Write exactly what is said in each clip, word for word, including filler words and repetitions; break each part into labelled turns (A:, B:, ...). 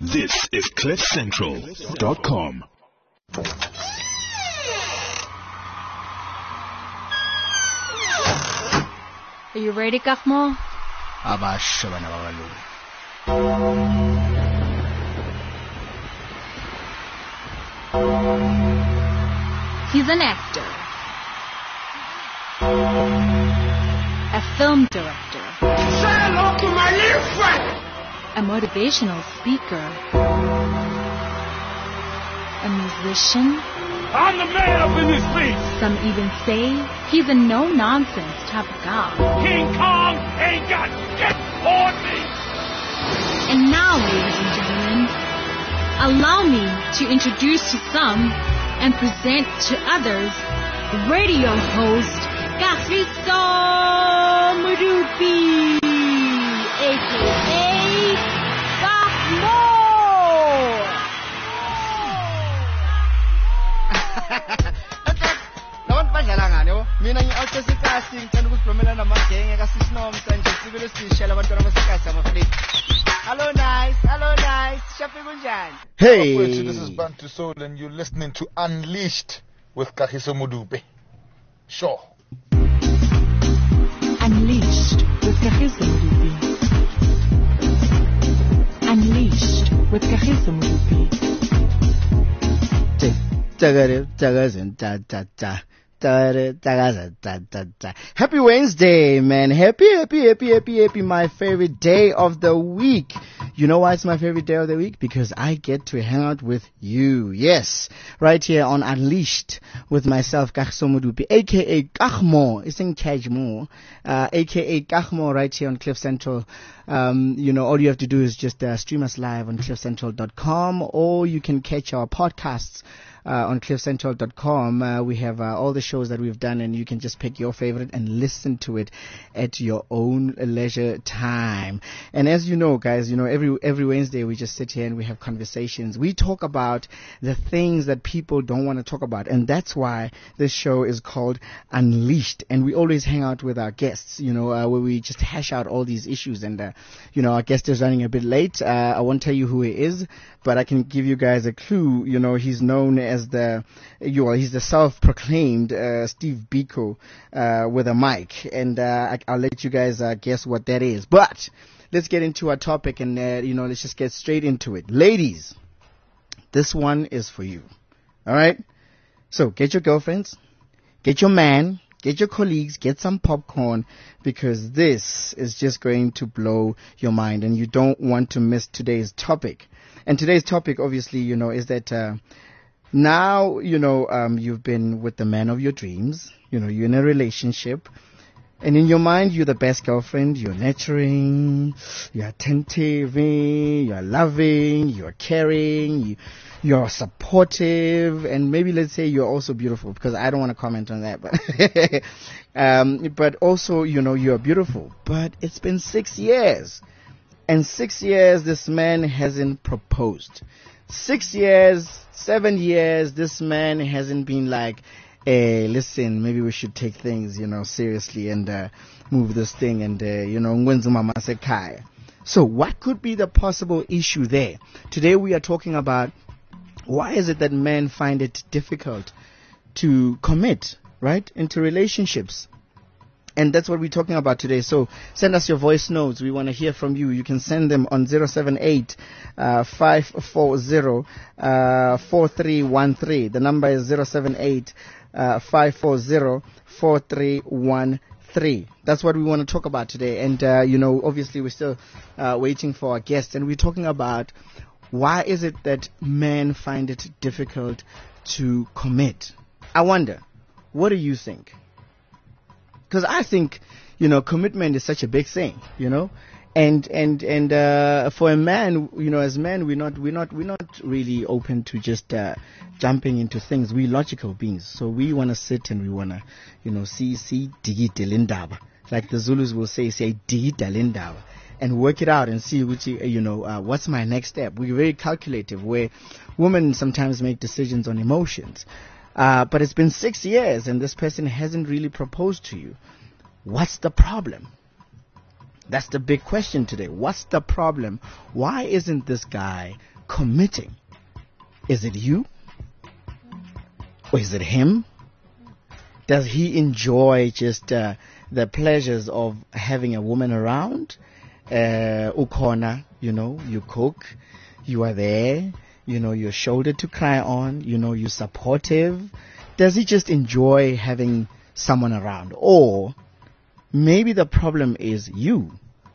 A: This is cliff central dot com.
B: Are you ready, Kafmo?
C: Abasha bana babalungu.
B: He's an actor, a film director,
D: Say hello to my little friend.
B: a motivational speaker, a musician.
D: I'm the man up in this place.
B: Some even say he's a no-nonsense type of guy.
D: King Kong ain't got shit on me.
B: And now, ladies and gentlemen, allow me to introduce to some and present to others radio host Kagiso Modupi, aka Kafmo.
C: Lawan badlala ngani yabo? Mina ngi-outsource casting ngicela ukusiphumela namagenge kaSisinom Sanje sibilo sisha labantwana basekasi abafethu. Hello nice, hello nice. Shafi kunjani?
E: Hey,
F: This is Bantu Soul and you're listening to Unleashed with Kagiso Modupe. Sure.
G: Unleashed with Kagiso Modupe. Unleashed with Kagiso Modupe.
E: Happy Wednesday, man. Happy, happy, happy, happy, happy. My favorite day of the week. You know why it's my favorite day of the week? Because I get to hang out with you. Yes. Right here on Unleashed with myself, Kagiso Modupe, aka Kachmo. It's in Kajmo. Uh, aka Kachmo right here on Cliff Central. Um, you know, all you have to do is just uh, stream us live on cliff central dot com, or you can catch our podcasts Uh, on cliff central dot com. Uh, we have uh, all the shows that we've done, and you can just pick your favorite and listen to it at your own leisure time. And as you know, guys, you know, every every Wednesday we just sit here and we have conversations. We talk about the things that people don't want to talk about, and that's why this show is called Unleashed. And we always hang out with our guests, you know, uh, where we just hash out all these issues. And uh, you know, our guest is running a bit late. Uh, I won't tell you who he is, but I can give you guys a clue. You know, he's known as As the, you know, he's the self-proclaimed uh, Steve Biko uh, with a mic, and uh, I, I'll let you guys uh, guess what that is. But let's get into our topic, and uh, you know, let's just get straight into it. Ladies, this one is for you. All right. So get your girlfriends, get your man, get your colleagues, get some popcorn, because this is just going to blow your mind, and you don't want to miss today's topic. And today's topic, obviously, you know, is that. Uh, Now, you know, um, you've been with the man of your dreams. You know, you're in a relationship. And in your mind, you're the best girlfriend. You're nurturing. You're attentive. You're loving. You're caring. You, you're supportive. And maybe let's say you're also beautiful, because I don't want to comment on that. But, um, but also, you know, you're beautiful. But it's been six years. And six years, this man hasn't proposed. Six years, seven years, this man hasn't been like, hey, listen, maybe we should take things, you know, seriously and uh, move this thing and, uh, you know, so what could be the possible issue there? Today we are talking about why is it that men find it difficult to commit, right, into relationships? And that's what we're talking about today. So send us your voice notes. We want to hear from you. You can send them on zero seven eight, five four zero, four three one three. The number is zero seven eight, five four zero, four three one three. That's what we want to talk about today. And, uh, you know, obviously we're still uh, waiting for our guests. And we're talking about why is it that men find it difficult to commit? I wonder, what do you think? Because I think, you know, commitment is such a big thing, you know, and and and uh, for a man, you know, as men, we're not we're not we're not really open to just uh, jumping into things. We're logical beings, so we want to sit and we want to, you know, see see digidalindaba, like the Zulus will say, say digidalindaba, and work it out and see which, you know, uh, what's my next step. We're very calculative, where women sometimes make decisions on emotions. Uh, but it's been six years and this person hasn't really proposed to you. What's the problem? That's the big question today. What's the problem? Why isn't this guy committing? Is it you? Or is it him? Does he enjoy just uh, the pleasures of having a woman around? Uh, ukona, you know, you cook, you are there, you know, your shoulder to cry on, you know, you're supportive. Does he just enjoy having someone around? Or maybe the problem is you.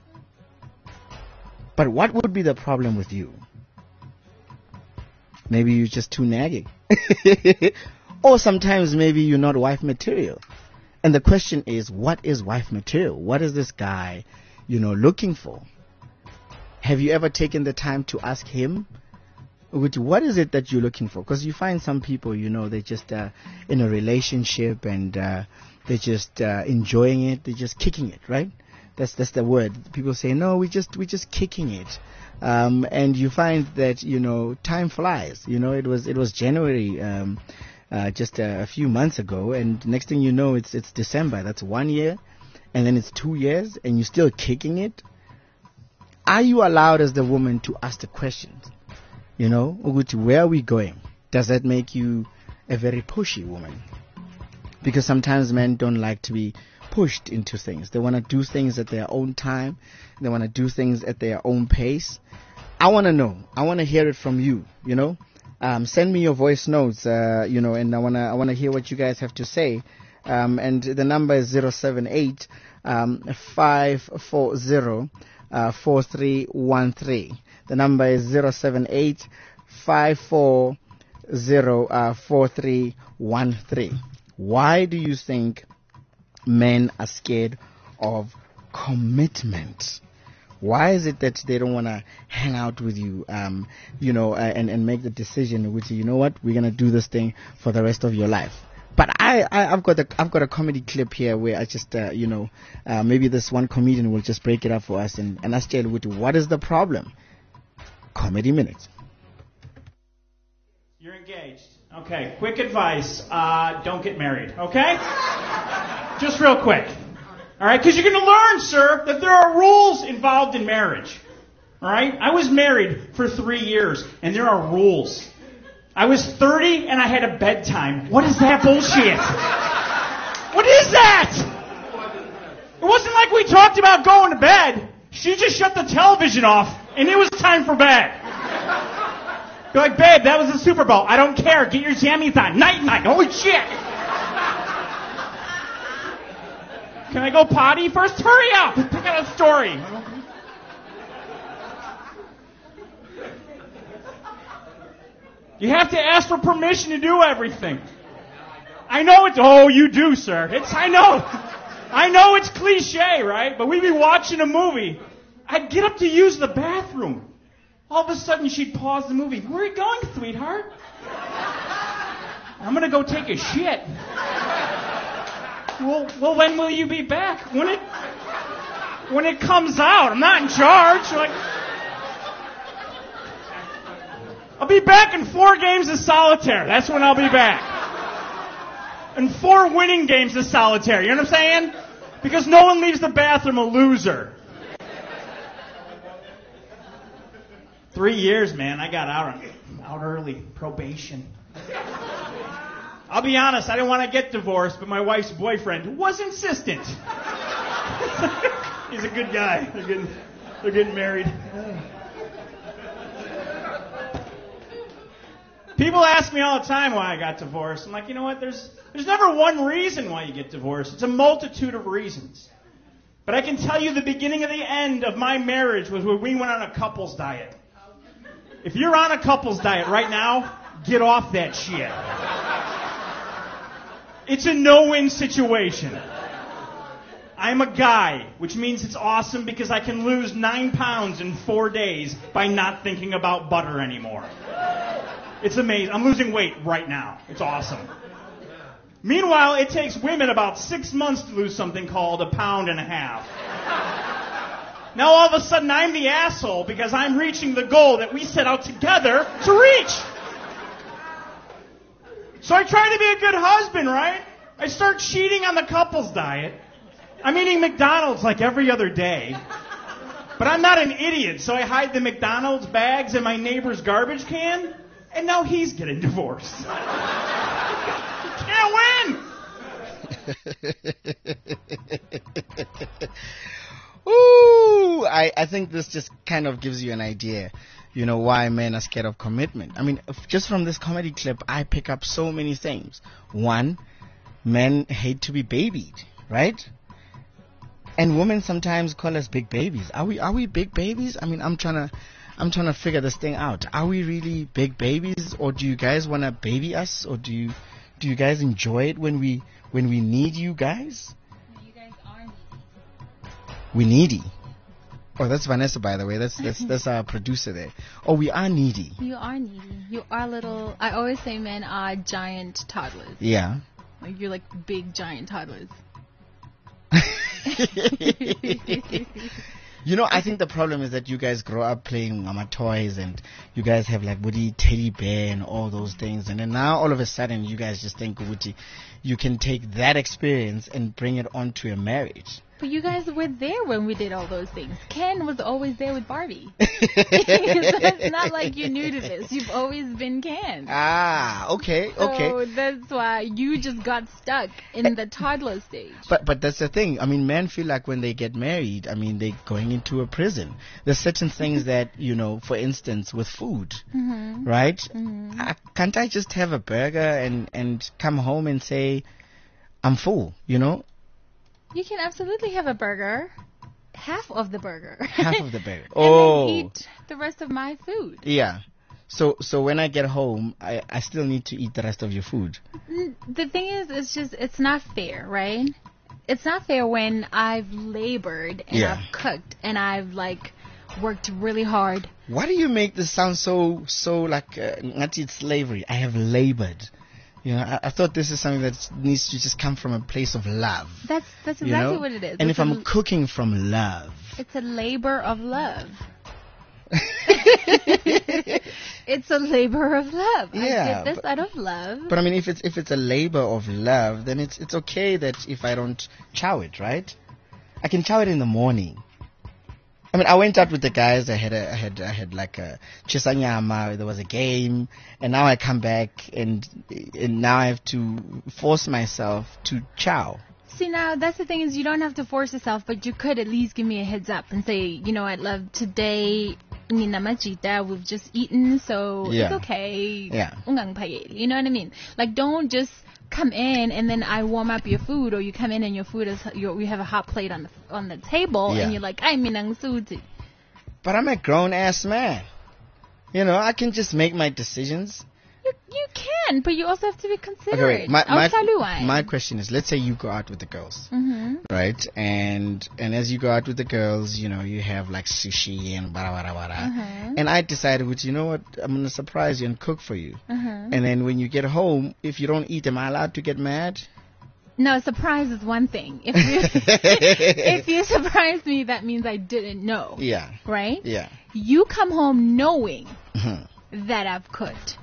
E: But what would be the problem with you? Maybe you're just too nagging. Or sometimes maybe you're not wife material. And the question is, what is wife material? What is this guy, you know, looking for? Have you ever taken the time to ask him, what is it that you're looking for? Because you find some people, you know, they're just uh, in a relationship and uh, they're just uh, enjoying it. They're just kicking it, right? That's that's the word. People say, no, we just we're just kicking it. Um, and you find that, you know, time flies. You know, it was it was January. Um, Uh, just a, a few months ago, and next thing you know, it's it's December. That's one year, and then it's two years, and you're still kicking it. Are you allowed as the woman to ask the questions? You know, where are we going? Does that make you a very pushy woman? Because sometimes men don't like to be pushed into things. They want to do things at their own time. They want to do things at their own pace. I want to know. I want to hear it from you, you know. Um, send me your voice notes, uh, you know, and I wanna I wanna hear what you guys have to say. Um, and the number is zero seven eight um, five four zero uh, four three one three. The number is zero seven eight five four zero uh, four three one three. Why do you think men are scared of commitment? Why is it that they don't want to hang out with you, um, you know, uh, and, and make the decision with you, you know what, we're going to do this thing for the rest of your life? But I, I, I've got a, I've got a comedy clip here where I just, uh, you know, uh, maybe this one comedian will just break it up for us and, and ask you, what is the problem? Comedy Minute.
H: You're engaged. Okay, quick advice. Uh, don't get married, okay? Just real quick. All right, because you're going to learn, sir, that there are rules involved in marriage. All right? I was married for three years, and there are rules. I was thirty, and I had a bedtime. What is that bullshit? What is that? It wasn't like we talked about going to bed. She just shut the television off, and it was time for bed. You're like, babe, that was the Super Bowl. I don't care. Get your jammies on. Night, night. Holy shit. Can I go potty first? Hurry up! Pick out a story. You have to ask for permission to do everything. I know it's, oh, you do, sir. It's, I know. I know it's cliche, right? But we'd be watching a movie. I'd get up to use the bathroom. All of a sudden, she'd pause the movie. Where are you going, sweetheart? I'm going to go take a shit. Well, well, when will you be back? When it when it comes out. I'm not in charge. Like, I'll be back in four games of solitaire. That's when I'll be back. And four winning games of solitaire. You know what I'm saying? Because no one leaves the bathroom a loser. Three years, man. I got out out early. Probation. I'll be honest, I didn't want to get divorced, but my wife's boyfriend was insistent. He's a good guy. They're getting, they're getting married. People ask me all the time why I got divorced. I'm like, you know what? There's there's never one reason why you get divorced. It's a multitude of reasons. But I can tell you the beginning and the end of my marriage was when we went on a couples diet. If you're on a couples diet right now, get off that shit. It's a no-win situation. I'm a guy, which means it's awesome because I can lose nine pounds in four days by not thinking about butter anymore. It's amazing. I'm losing weight right now. It's awesome. Meanwhile, it takes women about six months to lose something called a pound and a half. Now all of a sudden I'm the asshole because I'm reaching the goal that we set out together to reach. So I try to be a good husband, right? I start cheating on the couples diet. I'm eating McDonald's like every other day. But I'm not an idiot, so I hide the McDonald's bags in my neighbor's garbage can, and now he's getting divorced. Can't win!
E: Ooh, I, I think this just kind of gives you an idea, you know, why men are scared of commitment. I mean, if- just from this comedy clip, I pick up so many things. One, men hate to be babied, right? And women sometimes call us big babies. Are we are we big babies? I mean, I'm trying to I'm trying to figure this thing out. Are we really big babies, or do you guys want to baby us, or do you do you guys enjoy it when we when we need you guys?
B: You guys are needy.
E: We needy. Oh, that's Vanessa, by the way. That's that's that's our producer there. Oh, we are needy.
B: You are needy. You are little. I always say men are giant toddlers.
E: Yeah.
B: Like you're like big giant toddlers.
E: You know, I think the problem is that you guys grow up playing Mama toys, and you guys have like Woody teddy bear and all those things, and then now all of a sudden you guys just think Woody, you can take that experience and bring it onto a marriage.
B: But you guys were there when we did all those things. Ken was always there with Barbie. It's not like you're new to this. You've always been Ken.
E: Ah, okay, okay.
B: So that's why you just got stuck in the toddler stage.
E: But but that's the thing. I mean, men feel like when they get married, I mean, they're going into a prison. There's certain things that, you know, for instance, with food,
B: Mm-hmm.
E: right?
B: Mm-hmm.
E: I, can't I just have a burger and, and come home and say, I'm full, you know?
B: You can absolutely have a burger. Half of the burger.
E: Half of the burger.
B: And
E: Oh.
B: then eat the rest of my food.
E: Yeah. So so when I get home, I, I still need to eat the rest of your food.
B: N- The thing is, it's just, it's not fair, right? It's not fair when I've labored and
E: Yeah.
B: I've cooked and I've, like, worked really hard.
E: Why do you make this sound so, so like, uh, not it's slavery? I have labored. You know, I, I thought this is something that needs to just come from a place of love.
B: That's that's
E: you
B: exactly
E: know?
B: what it is.
E: And
B: it's
E: if
B: a,
E: I'm cooking from love.
B: it's a labor of love. It's a labor of love. I
E: Yeah,
B: did this
E: but-
B: out of love.
E: But I mean, if it's if it's a labor of love, then it's it's okay that if I don't chow it, right? I can chow it in the morning. I mean, I went out with the guys. I had a, I had I had like a chisanyama. There was a game, and now I come back, and and now I have to force myself to chow.
B: See, now, that's the thing is you don't have to force yourself, but you could at least give me a heads up and say, you know what, love, today, ninamajita, we've just eaten, so
E: Yeah.
B: it's okay.
E: Yeah.
B: Ungang payeli. You know what I mean? Like, don't just come in and then I warm up your food, or you come in and your food is, you you have a hot plate on the on the table,
E: Yeah.
B: and you're like, ay, minang suti.
E: But I'm a grown ass man. You know, I can just make my decisions.
B: You, you can, but you also have to be
E: Okay,
B: considerate.
E: wait. My my,
B: Saluan.
E: my question is: let's say you go out with the girls.
B: Mm-hmm.
E: Right, and and as you go out with the girls, you know, you have like sushi and bara bara bara.
B: Uh-huh.
E: And I decided, which you know what, I'm gonna surprise you and cook for you.
B: Uh-huh.
E: And then when you get home, if you don't eat, am I allowed to get mad?
B: No, surprise is one thing. If you, if you surprise me, that means I didn't know.
E: Yeah,
B: Right?
E: yeah.
B: You come home knowing
E: Mhm.
B: that I've cooked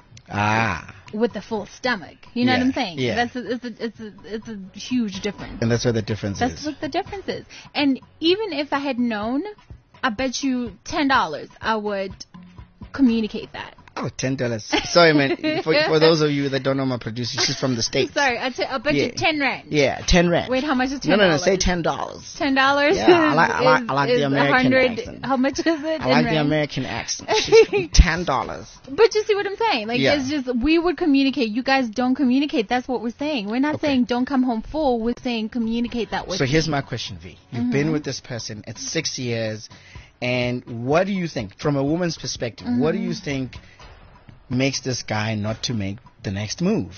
E: Ah,
B: with a full stomach. You know
E: Yeah,
B: what I'm saying?
E: yeah.
B: That's a, it's a it's a it's a huge difference.
E: and that's where the difference
B: That's
E: is.
B: what the difference is. And even if I had known, I bet you ten dollars I would communicate that.
E: Oh, ten dollars. Sorry, man. For for those of you that don't know my producer, she's from the States.
B: Sorry, I, t- I bet
E: Yeah.
B: you ten rand.
E: Yeah, ten rand.
B: Wait, how much is ten
E: no,
B: dollars?
E: no, no. Say ten dollars.
B: Ten dollars.
E: Yeah, I like- I like- I like the American accent.
B: How much is it?
E: I
B: in
E: like the
B: rand?
E: American accent. She's ten dollars.
B: But you see what I'm saying? Like,
E: Yeah.
B: it's just, we would communicate. You guys don't communicate. That's what we're saying. We're not
E: Okay.
B: saying don't come home full. We're saying communicate that with
E: So
B: me.
E: here's my question, V. You've been with this person. It's six years. And what do you think, from a woman's perspective, what do you think makes this guy not to make the next move?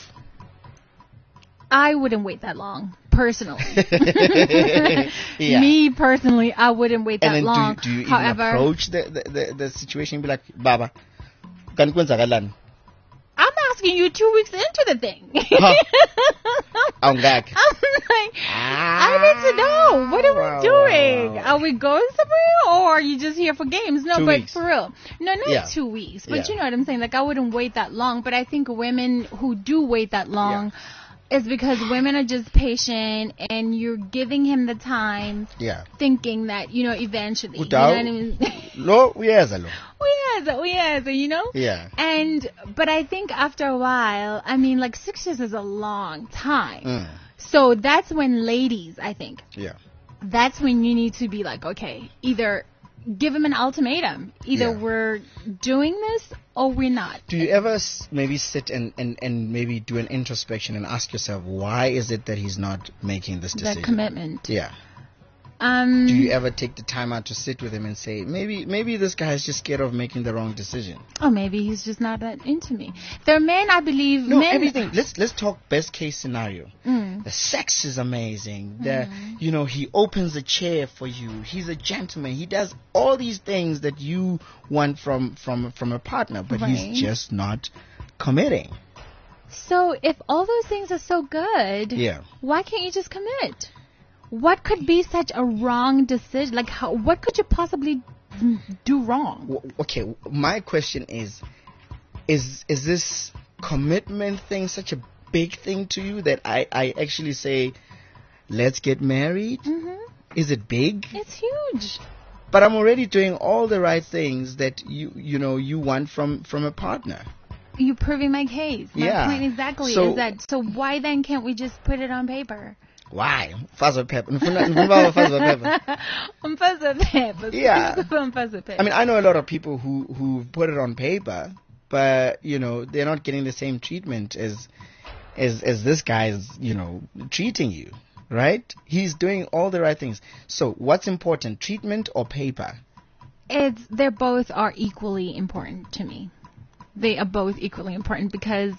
B: I wouldn't wait that long, personally.
E: Yeah.
B: Me, personally, I wouldn't wait that
E: And then
B: long.
E: do, you- do you even
B: However,
E: approach the, the, the, the situation and be like, Baba, kan kwenzakalani?
B: I'm asking you two weeks into the thing.
E: Huh. Oh, gag.
B: I'm like, I need to know. What are we
E: Wow,
B: doing?
E: wow, wow.
B: Are we going somewhere, or are you just here for games? No,
E: Two
B: but
E: weeks.
B: for real. No, not
E: Yeah.
B: two weeks. But
E: Yeah.
B: you know what I'm saying? Like, I wouldn't wait that long. But I think women who do wait that long is because women are just patient, and you're giving him the time,
E: Yeah.
B: thinking that, you know, eventually, you know
E: Udao.
B: what I mean?
E: Lo, uyeza lo.
B: Uyeza, uyeza, you know?
E: Yeah.
B: And, but I think after a while, I mean, like, six years is a long time.
E: Mm.
B: So that's when ladies, I think,
E: Yeah.
B: that's when you need to be like, okay, either give him an ultimatum. Either
E: Yeah.
B: we're doing this or we're not.
E: Do you ever s- maybe sit and, and, and maybe do an introspection and ask yourself, why is it that he's not making this decision?
B: That commitment.
E: Yeah.
B: Um,
E: Do you ever take the time out to sit with him and say, maybe maybe this guy is just scared of making the wrong decision?
B: or maybe he's just not that into me. There are men, I believe,
E: No,
B: men.
E: everything. Let's let's talk best case scenario.
B: Mm.
E: The sex is amazing. The you know he opens a chair for you. He's a gentleman. He does all these things that you want from from from a partner, but
B: Right.
E: he's just not committing.
B: So if all those things are so good,
E: Yeah.
B: why can't you just commit? What could be such a wrong decision? Like, how? What could you possibly do wrong?
E: W- Okay, my question is, is is this commitment thing such a big thing to you that I, I actually say, let's get married?
B: hmm
E: Is it big?
B: It's huge.
E: But I'm already doing all the right things that you you know you want from from a partner.
B: You're proving my case. My
E: Yeah.
B: point exactly
E: So-
B: is that. So why then can't we just put it on paper?
E: Why? Fuzz pepper. Nifuna- nifuna fuzz pepper.
B: On puzzle paper.
E: Yeah.
B: On puzzle paper.
E: I mean, I know a lot of people who who put it on paper, but you know they're not getting the same treatment as as as this guy's you know treating you, right? He's doing all the right things. So what's important, treatment or paper?
B: it's they're both are equally important to me. They are both equally important because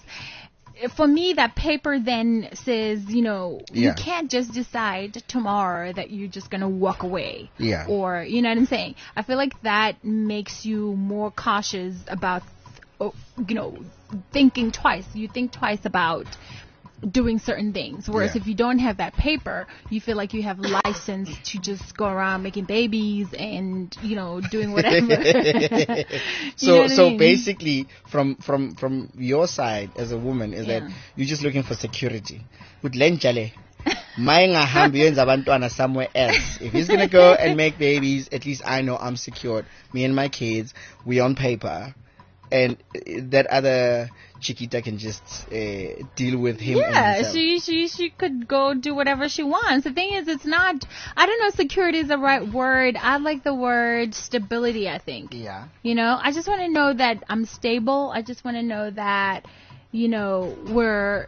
B: for me that paper then says, you know,
E: Yeah.
B: you can't just decide tomorrow that you're just going to walk away.
E: Yeah.
B: Or, you know what I'm saying? I feel like that makes you more cautious about, oh, you know, thinking twice. You think twice about doing certain things. Whereas
E: Yeah.
B: if you don't have that paper, you feel like you have license to just go around making babies and, you know, doing whatever. You
E: so
B: know what I
E: so
B: mean?
E: basically from from from your side as a woman is
B: Yeah.
E: that you're just looking for security. With lenjale mayengahambi yenza abantwana somewhere else. If he's gonna go and make babies, at least I know I'm secured. Me and my kids, we on paper, and uh, that other Chiquita can just uh, deal with him. and
B: Yeah,
E: himself.
B: she she she could go do whatever she wants. The thing is, it's not. I don't know if security is the right word. I like the word stability. I think.
E: Yeah.
B: You know, I just want to know that I'm stable. I just want to know that, you know, we're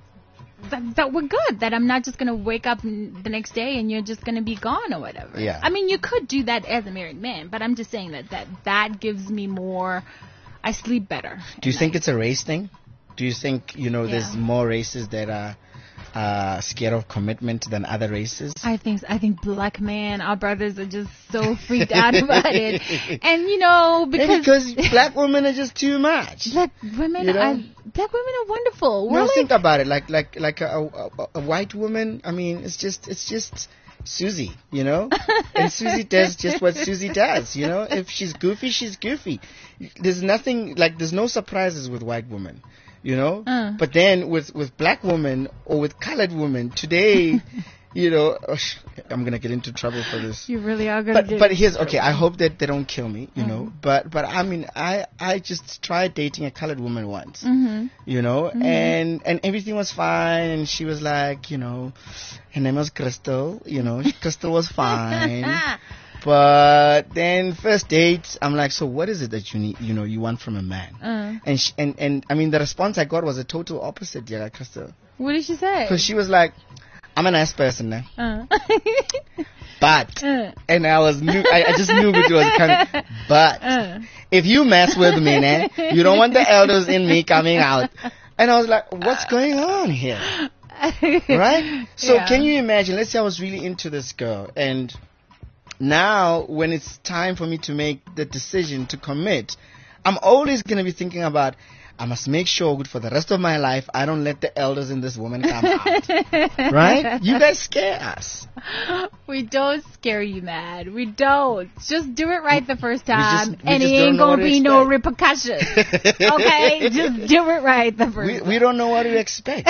B: that, that we're good. That I'm not just gonna wake up n- the next day and you're just gonna be gone or whatever.
E: Yeah.
B: I mean, you could do that as a married man, but I'm just saying that that that gives me more. I sleep better.
E: Do you think it's a race thing? Do you think, you know, there's
B: Yeah.
E: more races that are uh, scared of commitment than other races?
B: I think I think black men, our brothers are just so freaked out about it, and you know
E: Maybe
B: because,
E: because black women are just too much.
B: black women,
E: You know?
B: are, black women are wonderful. We're
E: No,
B: like,
E: think about it. Like like like a, a, a white woman. I mean, it's just it's just Susie, you know. And Susie does just what Susie does, you know. If she's goofy, she's goofy. There's nothing like there's no surprises with white women, you know.
B: Uh.
E: But then with with black women or with colored women today, you know, oh, sh- I'm gonna get into trouble for this.
B: you really are gonna.
E: But
B: get
E: but here's okay. I hope that they don't kill me, you
B: Mm-hmm.
E: know. But but I mean, I I just tried dating a colored woman once,
B: hmm
E: you know, and and everything was fine. And she was like, you know, her name was Crystal, you know, Crystal was fine. But then first date, I'm like, so what is it that you need, you know, you want from a man?
B: Uh,
E: And she, and and I mean, the response I got was a total opposite, yeah, Crystal,
B: what did she say?
E: because she was like, I'm a nice person now,
B: Uh.
E: but.
B: uh,
E: And I was knew I, I just knew it was coming. But
B: uh.
E: if you mess with me, nah, you don't want the elders in me coming out. And I was like, what's going on here? Right? So
B: Yeah.
E: can you imagine? Let's say I was really into this girl, and now when it's time for me to make the decision to commit, I'm always gonna be thinking about, I must make sure good for the rest of my life I don't let the elders in this woman come out. Right? You guys scare us.
B: We don't scare you, man. We don't. Just do it right the first
E: just-
B: time,
E: we
B: and it
E: just don't
B: ain't
E: know what
B: gonna
E: to
B: be no
E: expect.
B: repercussions. Okay, just do it right the first
E: We
B: time.
E: we don't know what to expect.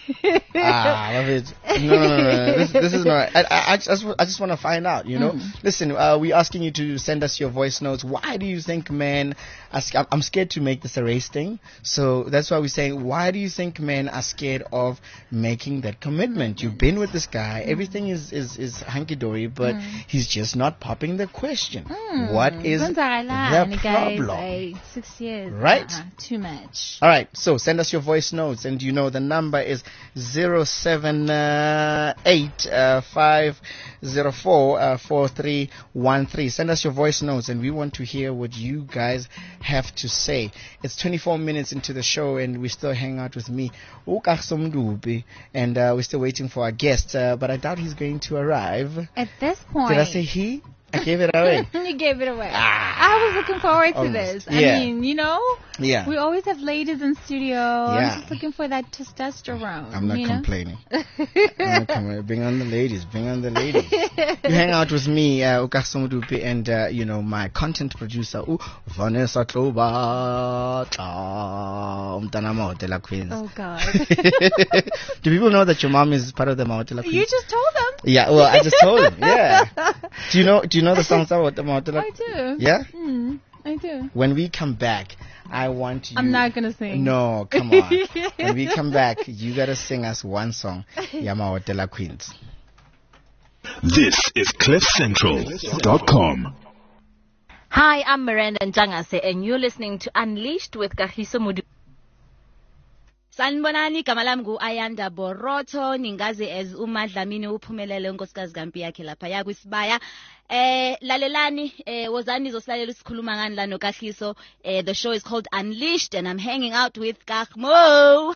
E: ah, I love it. No, no, no, no. This, this is not. I, I, I just, I just want to find out. You know,
B: Mm.
E: listen. Uh, we're asking you to send us your voice notes. Why do you think men? Are, sc- I'm scared to make this a race thing, so that's why we're saying. Why do you think men are scared of making that commitment? You've been with this guy. Everything is is is hunky dory, but he's just not popping the question.
B: Mm.
E: What is the
B: Kwenzakalani, guys?
E: problem?
B: Hey, six years.
E: Right?
B: Uh-uh, too much.
E: All right, so send us your voice notes, and you know the number is zero seven eight five zero four four three one three. Send us your voice notes, and we want to hear what you guys have to say. It's twenty-four minutes into the show, and we still hang out with me, Ukagiso Mdupe, and uh, we're still waiting for our guest, uh, but I doubt he's going to arrive.
B: At this point,
E: Did I say he? I gave it away.
B: you gave it away.
E: Ah.
B: I was looking forward to
E: Almost.
B: this.
E: Yeah.
B: I mean, you know,
E: Yeah.
B: we always have ladies in studio.
E: Yeah.
B: I'm just looking for that testosterone.
E: I'm not
B: you know?
E: complaining. I'm not complaining. Bring on the ladies. Bring on the ladies. You hang out with me, uh, Ukagiso Mdupe, and uh, you know my content producer, uh, Vanessa Kloba, Umtana Mahotela Queens.
B: Oh God.
E: Do people know that your mom is part of the Mahotela Queens?
B: You just told them.
E: Yeah. Well, I just told them. Yeah. Do you know? Do you know the songs about the Mahotela?
B: I do.
E: Yeah.
B: Mm, I do.
E: When we come back, I want you.
B: I'm not gonna sing.
E: No, come on. When we come back, you gotta sing us one song, Yamahotela Queens.
A: This is cliff central dot com.
I: Hi, I'm Miranda Njangase, and you're listening to Unleashed with Kagiso Mdupe. Sanibonani, igama lami ngu-Ayanda Boroto, ningazi as uMadlamini uphumelele unkosikazi kampi yakhe lapha yakwisibaya. Eh lalelani eh wozani zosilalela isikhuluma ngani la noKagiso. Eh the show is called Unleashed, and I'm hanging out with Kagmo.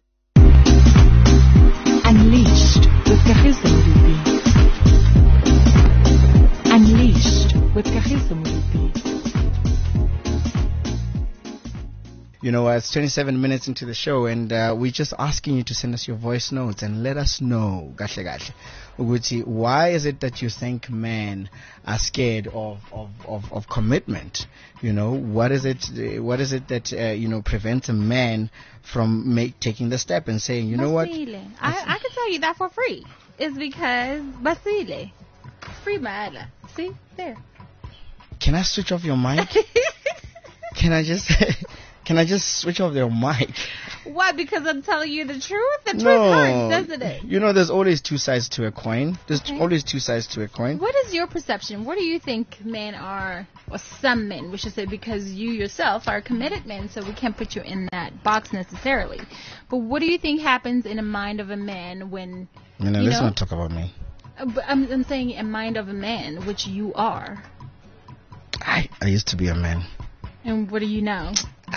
G: Unleashed with Kagiso Mdupe. Unleashed with Kagiso Mdupe.
E: You know, uh, it's twenty-seven minutes into the show, and uh, we're just asking you to send us your voice notes and let us know, gahle gahle, ukuthi, why is it that you think men are scared of, of, of, of commitment? You know, what is it? uh, What is it that uh, you know prevents a man from make, taking the step and saying, you know what?
B: Basile. I, I can tell you that for free. It's because Basile. Free Maala. See? There.
E: Can I switch off your mic? Can I just? Can I just switch off your mic?
B: Why? Because I'm telling you the truth? The truth
E: No.
B: hurts, doesn't it?
E: You know, there's always two sides to a coin. There's
B: Okay.
E: always two sides to a coin.
B: What is your perception? What do you think men are, or some men, we should say, because you yourself are a committed man, so we can't put you in that box necessarily. But what do you think happens in the mind of a man when,
E: You know,
B: You
E: let's
B: know?
E: not talk about me.
B: uh, but I'm, I'm saying a mind of a man, which you are.
E: I, I used to be a man.
B: And what do you know?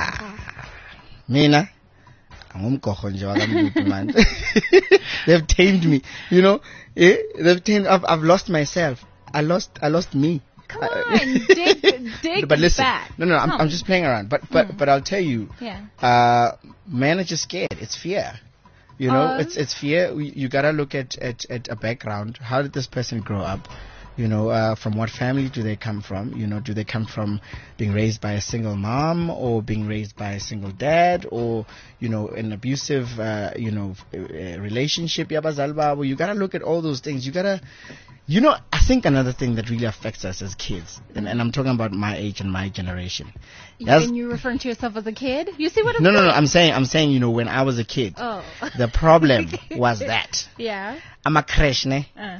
E: Mina, angumgogo nje wakamdupe man. They've tamed me, you know. Eh? They've tamed. I've, I've lost myself. I lost. I lost me.
B: Come on, dig, dig
E: But listen,
B: back.
E: no, no, I'm,
B: Come
E: I'm
B: on.
E: just playing around. But, but,
B: Hmm.
E: but I'll tell you,
B: Yeah.
E: uh, men are just scared. It's fear. You know,
B: Uh,
E: it's it's fear. You, you gotta look at, at at a background. How did this person grow up? You know, uh, from what family do they come from? You know, do they come from being raised by a single mom, or being raised by a single dad, or, you know, an abusive, uh, you know, uh, relationship? Yabazali babo. You gotta look at all those things. You gotta, you know, I think another thing that really affects us as kids, and, and I'm talking about my age and my generation. That's-
B: And you're referring to yourself as a kid? You see what I'm
E: no, no,
B: saying?
E: no. I'm saying, I'm saying, you know, when I was a kid,
B: Oh.
E: the problem was that
B: Yeah.
E: I'm a crash, ne?
B: Uh.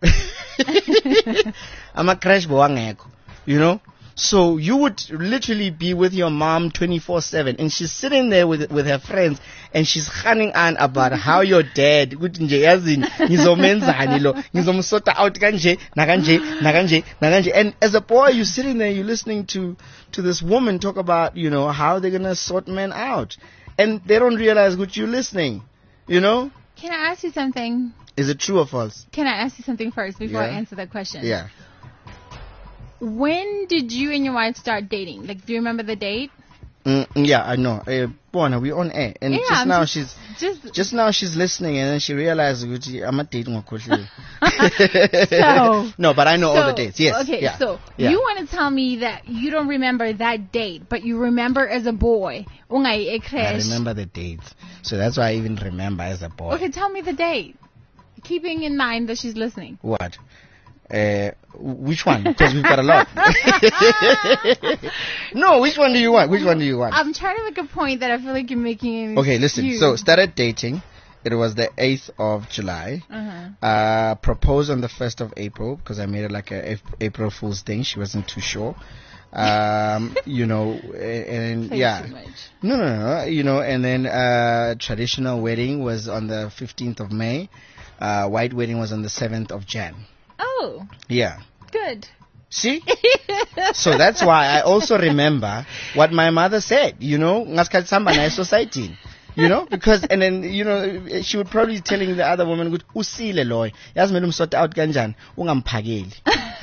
E: I'm a crash boangeko, you know. So you would literally be with your mom twenty-four seven, and she's sitting there with with her friends, and she's running on about how your dad, ukuthi nje yazini, ngizomenzani lo, ngizomsota out kanje, nakanje, nakanje, nakanje. And as a boy, you're sitting there, you're listening to to this woman talk about, you know, how they're gonna sort men out, and they don't realize what you're listening, you know.
B: Can I ask you something?
E: Is it true or false?
B: Can I ask you something first before I
E: Yeah.
B: answer that question?
E: Yeah.
B: When did you and your wife start dating? Like, do you remember the date?
E: Mm, yeah, I know. Uh, Bona, we're on air, and
B: Yeah,
E: just
B: I'm
E: now
B: just-
E: she's
I: just
E: Just now she's listening and then she realized ukuthi I'm a date ngokhohliwe.
J: So
E: No, but I know all
J: So,
E: the dates. Yes.
J: Okay,
E: yeah.
J: so
E: Yeah.
J: you want to tell me that you don't remember that date, but you remember as a boy. Ungayi
E: I
J: e-crash.
E: remember the dates. So that's why I even remember as a boy.
J: Okay, tell me the date. Keeping in mind that she's listening.
E: What? Uh, which one? Because we've got a lot. No, which one do you want? Which one do you want?
J: I'm trying to make a point that I feel like you're making.
E: Okay, listen.
J: you.
E: So started dating. It was the eighth of July.
J: Uh-huh.
E: Uh, proposed on the first of April because I made it like a Ap- April Fool's thing. She wasn't too sure. Um, you know, and, and
J: Say
E: yeah.
J: too much.
E: No, no, no. You know, and then uh, traditional wedding was on the fifteenth of May. Uh, white wedding was on the seventh of Jan.
J: Oh,
E: Yeah.
J: good.
E: See? So that's why I also remember what my mother said, you know, ngasikhathi sihamba naye society. You know, because, and then, you know, she would probably be telling the other woman, "Good, usile loy. Yazi mele umsort out kanjani, ungamphakeli."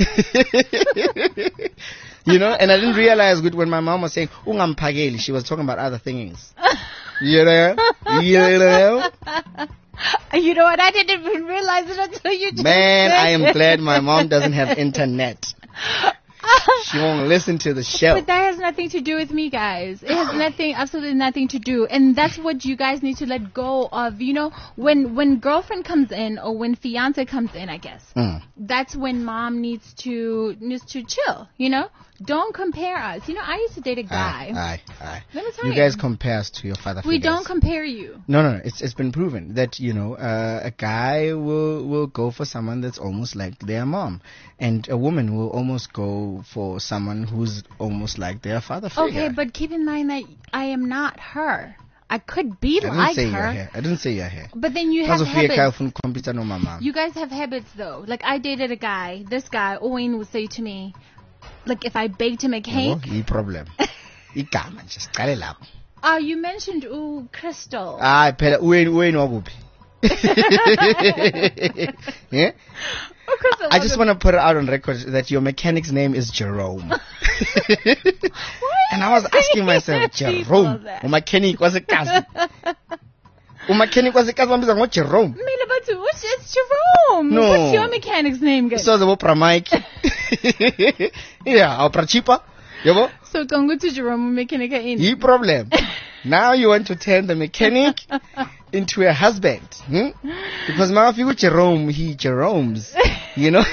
E: You know, and I didn't realize good when my mom was saying ungamphakeli, she was talking about other things. You know? You know?
J: You know what? I didn't even realize it until you just
E: Man,
J: said
E: I am
J: it.
E: glad my mom doesn't have internet. She won't listen to the show.
J: But that has nothing to do with me, guys. It has nothing, absolutely nothing to do. And that's what you guys need to let go of. You know, when when girlfriend comes in or when fiance comes in, I guess,
E: Mm.
J: that's when mom needs to needs to chill. You know, don't compare us. You know, I used to date a guy.
E: Aye, aye, aye.
J: Let me tell
E: You
J: you.
E: guys compare us to your father
J: we
E: figures.
J: don't compare you.
E: No, no, no. It's it's been proven that you know uh, a guy will will go for someone that's almost like their mom, and a woman will almost go for someone who's almost like their father figure.
J: Okay, but keep in mind that I am not her. I could be
E: I didn't
J: like
E: say
J: her.
E: your hair. I didn't say your hair.
J: But then you have
E: Bazofika ekhaya
J: habits.
E: ufuna ukukhompyutha nomama.
J: You guys have habits though. Like I dated a guy. This guy, Owen, would say to me, like if I baked him a cake.
E: Yabo, i-problem. Igama nje siqale lapho.
J: Ah, you mentioned ooh Crystal.
E: Hayi phela uweni uweni wakuphi? Yeah?
J: Oh, Crystal
E: I just
J: wasn't-
E: want to put it out on record that your mechanic's name is Jerome. And I was asking myself,
J: People
E: Jerome,
J: that.
E: umechanic was a cousin. Umechanic was a cousin, wambiza ngo Jerome.
J: Mina bathu, which is Jerome.
E: No.
J: What's your mechanic's name, guys?
E: So the Wopra Mike. Yeah, Opera Chipa. Yabo?
J: So kongo to Jerome mechanic in.
E: He problem. Now you want to turn the mechanic into a husband. Hmm? Because now if you go Jerome, he Jerome's. You know?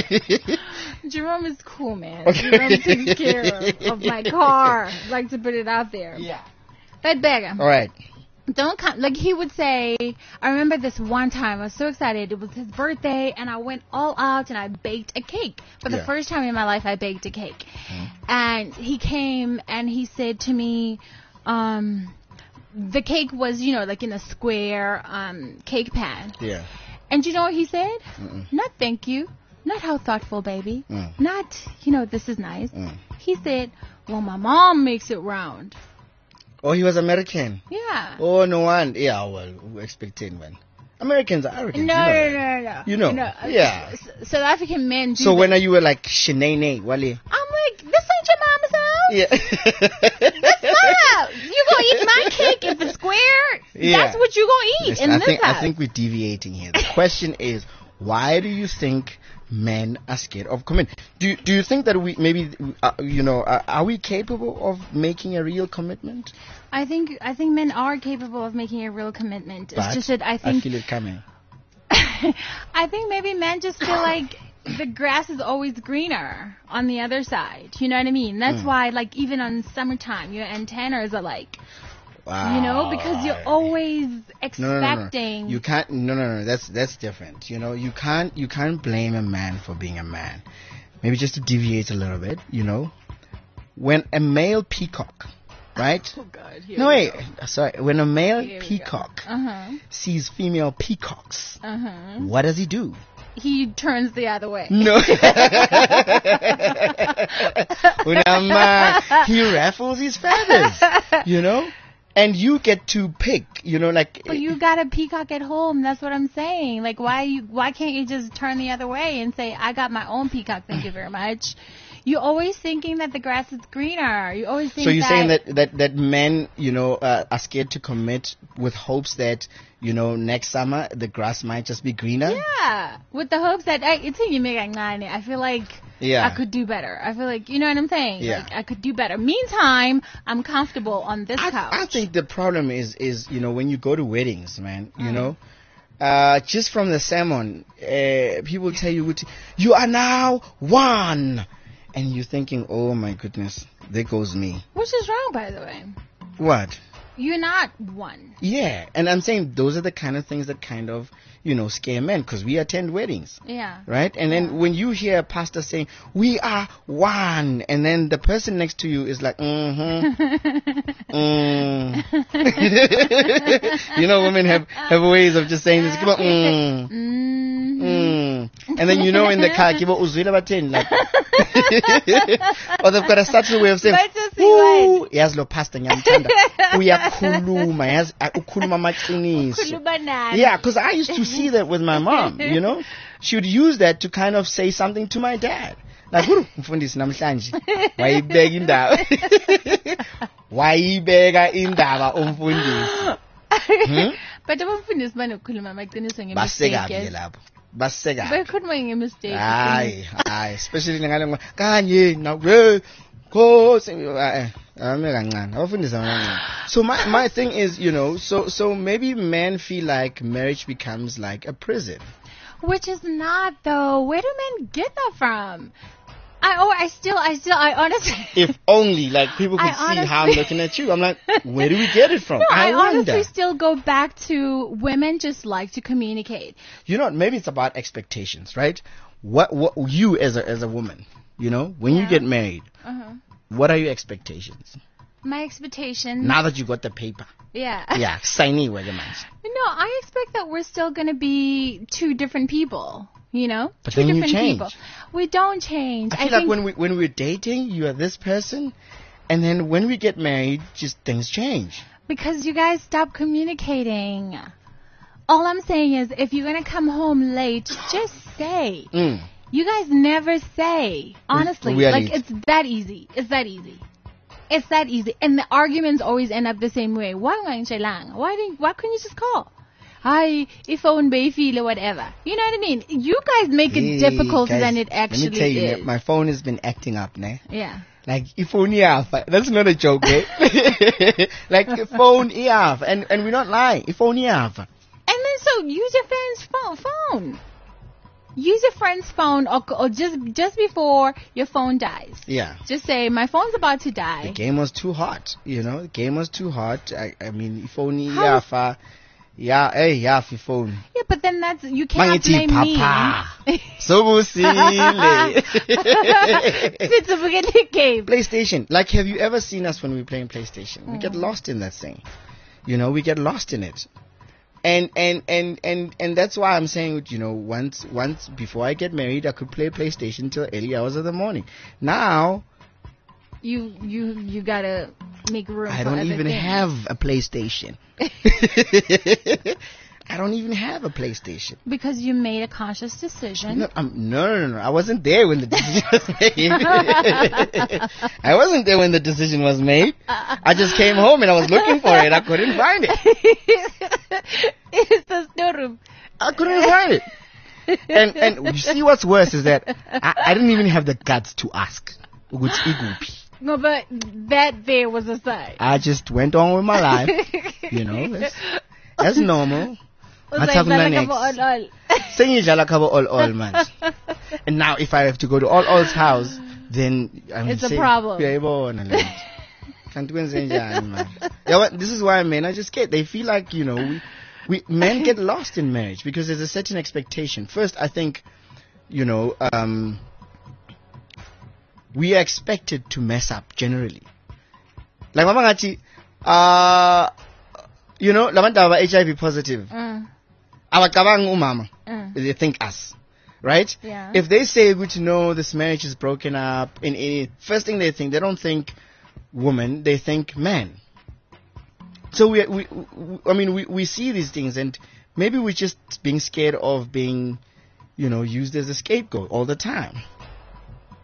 J: Jerome is cool, man.
E: Okay.
J: Jerome takes care of, of my car. I'd like to put it out there.
E: Yeah.
J: But beggar.
E: All right.
J: Don't come, like he would say, I remember this one time, I was so excited, it was his birthday, and I went all out and I baked a cake. For the
E: Yeah.
J: first time in my life, I baked a cake.
E: Mm.
J: And he came and he said to me, um, the cake was, you know, like in a square um, cake pan.
E: Yeah.
J: And you know what he said?
E: Mm-mm.
J: Not thank you. Not how thoughtful, baby.
E: Mm.
J: Not, you know, this is nice.
E: Mm.
J: He said, well, my mom makes it round.
E: Oh, he was American.
J: Yeah.
E: Oh, no one. Yeah, well, we're expecting, man. Americans are arrogant.
J: No,
E: you know
J: no,
E: that.
J: no, no, no.
E: You know.
J: No.
E: Yeah.
J: S- South African men do
E: So when
J: that.
E: are you were like, Shenane, Wale?
J: I'm like, this ain't your mama's house.
E: Yeah.
J: That's my house. You gonna eat my cake if it's square?
E: Yeah.
J: That's what you gonna eat
E: Listen,
J: in
E: I
J: this
E: think,
J: house.
E: I think we're deviating here. The question is, why do you think men are scared of commitment? Do, do you think that we, maybe, uh, you know, uh, are we capable of making a real commitment?
J: I think I think men are capable of making a real commitment. It's
E: But
J: just that I
E: I
J: think
E: feel it coming.
J: I think maybe men just feel like the grass is always greener on the other side. You know what I mean? That's
E: Mm.
J: why, like, even on summertime, your antennas are like,
E: Wow.
J: you know, because you're always expecting.
E: No, no, no, no. You can't. No, no, no. That's that's different. You know, you can't. You can't blame a man for being a man. Maybe just to deviate a little bit. You know, when a male peacock, right?
J: Oh God. Here
E: No,
J: we
E: wait.
J: go.
E: Sorry. When a male
J: Here we
E: peacock
J: Uh huh.
E: sees female peacocks,
J: Uh huh.
E: what does he do?
J: He turns the other way.
E: No. Unama, he raffles his feathers. You know, and you get to pick. You know, like.
J: But you got a peacock at home. That's what I'm saying. Like, why you? Why can't you just turn the other way and say, "I got my own peacock. Thank you very much." You're always thinking that the grass is greener. You always think
E: So you're
J: that
E: saying that, that, that men, you know, uh, are scared to commit with hopes that, you know, next summer the grass might just be greener?
J: Yeah, with the hopes that I, it's a I feel like
E: Yeah.
J: I could do better. I feel like, you know what I'm saying?
E: Yeah.
J: Like, I could do better. Meantime, I'm comfortable on this couch.
E: I think the problem is, is, you know, when you go to weddings, man, you
J: Mm.
E: know, uh, just from the sermon, uh, people tell you, you are now one. And you're thinking, oh my goodness, there goes me.
J: Which is wrong, by the way.
E: What?
J: You're not one.
E: Yeah. And I'm saying those are the kind of things that kind of, you know, scare men because we attend weddings.
J: Yeah.
E: Right? And then when you hear a pastor saying, we are one, and then the person next to you is like, mm-hmm. mm. You know, women have, have ways of just saying this. Keep on, mm. Mm. And then, you know, in the car, keep on, uzwile batheni, like, or they've got a subtle way of saying, ooh, yazi lo pastor ngiyamthanda. Uyakhuluma, yazi, ukhuluma amaqiniso. Yeah, because I used to see that with my mom, you know. She would use that to kind of say something to my dad. Like, mfundisi namhlanje, wayibeka indaba. Wayibeka indaba umfundisi.
J: But abafundisi banokukhuluma amaqiniso
E: Baseka
J: ngemistake.
E: ke lapho. Baseka.
J: Bakhuluma ngemistake.
E: Hayi, hayi, especially ngale ngo kanye nawe Khosi eh ame kancane. Abafundisa kancane. So my my thing is, you know, so so maybe men feel like marriage becomes like a prison.
J: Which is not, though. Where do men get that from? I oh, I still, I still, I honestly.
E: If only like people could
J: I
E: see
J: honestly-
E: how I'm looking at you. I'm like, where do we get it from?
J: No, I,
E: wonder.
J: honestly still go back to women just like to communicate.
E: You know, maybe it's about expectations, right? What what you as a as a woman, you know, when you get married,
J: Uh-huh.
E: what are your expectations?
J: My expectation.
E: Now that you got the paper.
J: Yeah.
E: Yeah, signy with the man.
J: No, I expect that we're still going to be two different people. You know,
E: But
J: two
E: then you
J: different
E: change.
J: people. We don't change.
E: I feel like when we when we're dating, you are this person, and then when we get married, just things change.
J: Because you guys stop communicating. All I'm saying is, if you're gonna come home late, just say.
E: Mm.
J: You guys never say. Honestly,
E: we are
J: like
E: late.
J: it's that easy. It's that easy. It's that easy. And the arguments always end up the same way. Why Why didn't? Why couldn't you just call? Hi, if phone bayfeel or whatever. You know what I mean? You guys make it
E: Hey,
J: difficult
E: guys,
J: than it
E: Let
J: actually
E: me tell you,
J: is.
E: ne, my phone has been acting up, ne?
J: Yeah.
E: Like if only half. That's not a joke, eh? Like if phone half, and and we're not lying. If only half.
J: And then so use your friend's phone. Phone. Use your friend's phone, or, or just just before your phone dies.
E: Yeah.
J: Just say my phone's about to die.
E: The game was too hot, you know. The game was too hot. I, I mean, if only
J: How-
E: half. Yeah, hey, yeah, for phone.
J: Yeah, but then that's you can't
E: Mangithi
J: blame me.
E: papa. Sobusile.
J: It's a forget game.
E: PlayStation. Like, have you ever seen us when we're playing PlayStation? We get
J: Mm.
E: lost in that thing. You know, we get lost in it. And and and and and that's why I'm saying, you know, once once before I get married, I could play PlayStation till early hours of the morning. Now
J: You you you gotta make room.
E: I
J: for
E: don't
J: other
E: even
J: things.
E: have a PlayStation. I don't even have a PlayStation.
J: Because you made a conscious decision.
E: No, um, no, no, no, no. I wasn't there when the decision was made. I wasn't there when the decision was made. I just came home and I was looking for it. I couldn't find it.
J: It's the storeroom.
E: I couldn't find it. And and you see what's worse is that I, I didn't even have the guts to ask. Ukuthi ikuphi.
J: No, but that there was a sign.
E: I just went on with my life. You know, that's, that's normal. Ngathakula next. Sengidlala khabo all all man. And now if I have to go to all all's house, then I'm
J: It's a problem.
E: Uyayibona le nto. Kanti kwenze njani man? Yeah, what, this is why men are just scared. They feel like, you know, we, we men get lost in marriage because there's a certain expectation. First, I think, you know, um, we are expected to mess up generally. Like mama ngathi, uh, you know, labantu aba H I V positive.
J: Mm.
E: Abacabangi umama.
J: Mm.
E: They think us. Right?
J: Yeah.
E: If they say, good to know this marriage is broken up, in any first thing they think, they don't think woman, they think man. So we, we, we I mean, we, we see these things, and maybe we're just being scared of being, you know, used as a scapegoat all the time.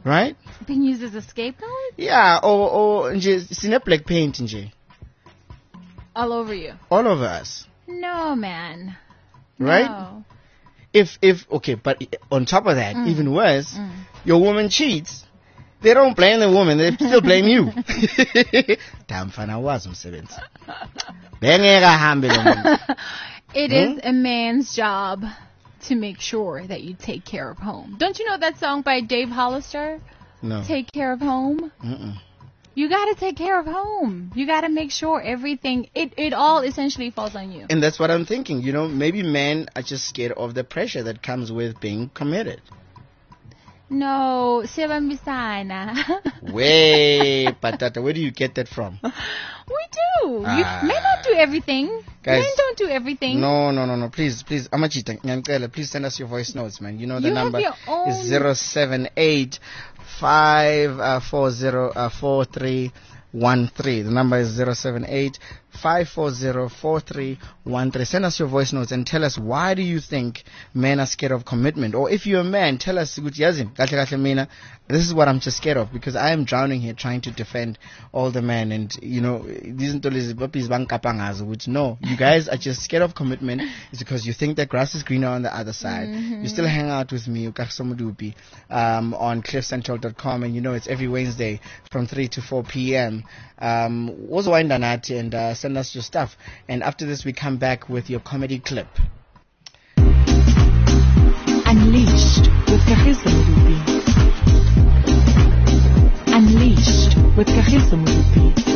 E: Right?
J: Being used as a scapegoat?
E: Yeah, or, or nje, sine black paint nje.
J: All over you.
E: All over us.
J: No, man.
E: Right?
J: No.
E: If, if, okay, but on top of that,
J: Mm.
E: even worse,
J: Mm.
E: your woman cheats. They don't blame the woman, they still blame you. Damn, fana was umsebenzi. Bengeka hambe lo muntu.
J: It
E: Hmm?
J: is a man's job to make sure that you take care of home. Don't you know that song by Dave Hollister?
E: No.
J: Take care of home.
E: Mm-mm.
J: You got to take care of home. You got to make sure everything, it, it all essentially falls on you.
E: And that's what I'm thinking. You know, maybe men are just scared of the pressure that comes with being committed.
J: No, siyabambisana.
E: Way, patata, where do you get that from?
J: We do.
E: Ah.
J: You, men don't do everything.
E: Guys,
J: men don't do everything.
E: No, no, no, no. Please, please, Amachita, Nyankela, please send us your voice notes, man. You know the
J: You have
E: number
J: your own-
E: is zero seven eight five four zero four three one three. The number is zero seven eight five four zero four three one three. Send us your voice notes and tell us, why do you think men are scared of commitment? Or if you're a man, tell us, "Ukuthi yazi, kahle kahle mina, this is what I'm just scared of," because I am drowning here trying to defend all the men. And, you know, these is which no, you guys are just scared of commitment. It's because you think the grass is greener on the other side.
J: Mhm.
E: You still hang out with me, Ukahiso Mudupi, um, on cliff central dot com. And, you know, it's every Wednesday from three to four p.m. Um, Wozowainda nathi and uh, send us your stuff. And after this, we come back with your comedy clip.
G: Unleashed with Kagiso Mudupi. Unleashed with Kagiso Mudupi.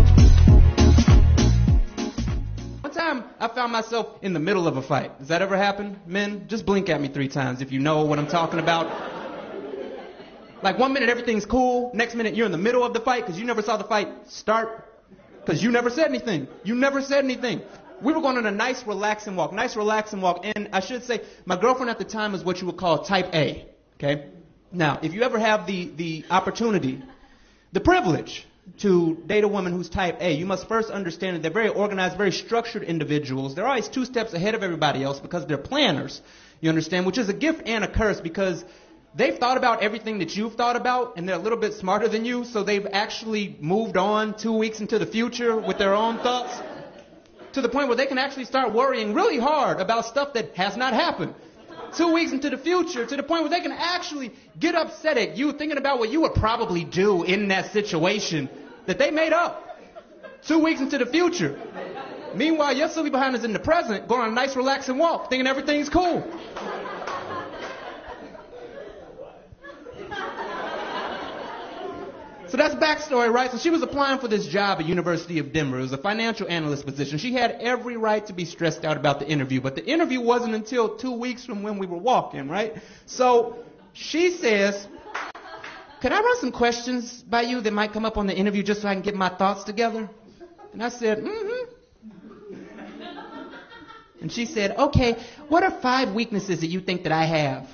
K: One time, I found myself in the middle of a fight. Does that ever happen, men? Just blink at me three times if you know what I'm talking about. Like one minute everything's cool, next minute you're in the middle of the fight because you never saw the fight start because you never said anything. You never said anything. We were going on a nice relaxing walk, nice relaxing walk, and I should say my girlfriend at the time was what you would call type A, okay? Now, if you ever have the, the opportunity, the privilege to date a woman who's type A, you must first understand that they're very organized, very structured individuals. They're always two steps ahead of everybody else because they're planners, you understand, which is a gift and a curse because they've thought about everything that you've thought about, and they're a little bit smarter than you, so they've actually moved on two weeks into the future with their own thoughts to the point where they can actually start worrying really hard about stuff that has not happened. Two weeks into the future, to the point where they can actually get upset at you thinking about what you would probably do in that situation that they made up. Two weeks into the future. Meanwhile, your silly behind is in the present, going on a nice relaxing walk, thinking everything's cool. So that's backstory, right? So she was applying for this job at University of Denver. It was a financial analyst position. She had every right to be stressed out about the interview, but the interview wasn't until two weeks from when we were walking, right? So she says, could I run some questions by you that might come up on the interview just so I can get my thoughts together? And I said, mm-hmm. And she said, okay, what are five weaknesses that you think that I have?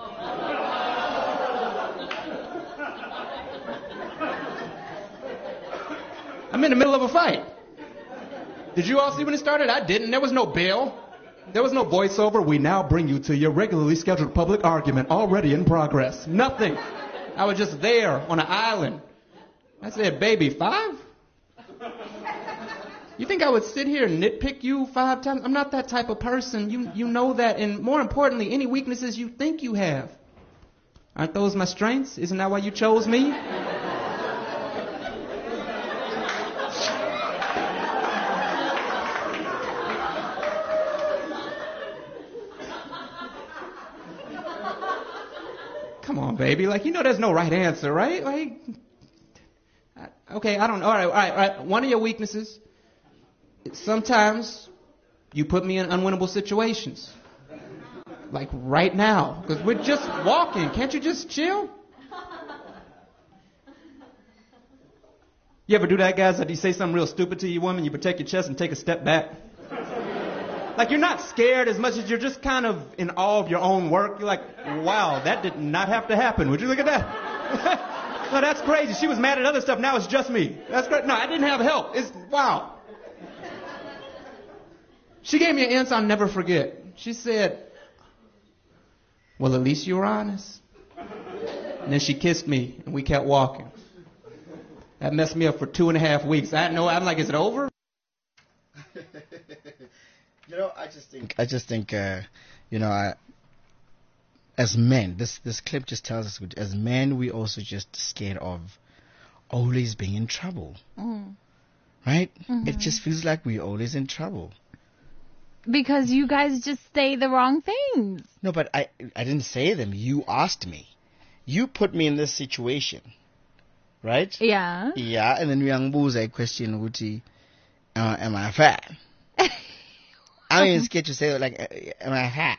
K: I'm in the middle of a fight. Did you all see when it started? I didn't. There was no bell. There was no voiceover. We now bring you to your regularly scheduled public argument already in progress. Nothing. I was just there on an island. I said, baby, five? You think I would sit here and nitpick you five times? I'm not that type of person. You, you know that. And more importantly, any weaknesses you think you have. Aren't those my strengths? Isn't that why you chose me? Come on, baby. Like, you know there's no right answer, right? Like, okay, I don't know. All right, all right, all right. One of your weaknesses, sometimes you put me in unwinnable situations. Like right now, because we're just walking. Can't you just chill? You ever do that, guys? That you say something real stupid to your woman, you protect your chest and take a step back? Like, you're not scared as much as you're just kind of in awe of your own work. You're like, wow, that did not have to happen. Would you look at that? No, that's crazy. She was mad at other stuff. Now it's just me. That's great. No, I didn't have help. It's, wow. She gave me an answer I'll never forget. She said, well, at least you were honest. And then she kissed me, and we kept walking. That messed me up for two and a half weeks. I know. I'm like, is it over?
E: You know, I just think, I just think, uh, you know, I, as men, this this clip just tells us, as men, we also just scared of always being in trouble,
J: Mm.
E: right?
J: Mhm.
E: It just feels like we're always in trouble.
J: Because you guys just say the wrong things.
E: No, but I I didn't say them. You asked me. You put me in this situation, right?
J: Yeah.
E: Yeah, and then uyangbuza a question ukuthi, uh, am I fat? I mean, scared to say like, uh, am I fat?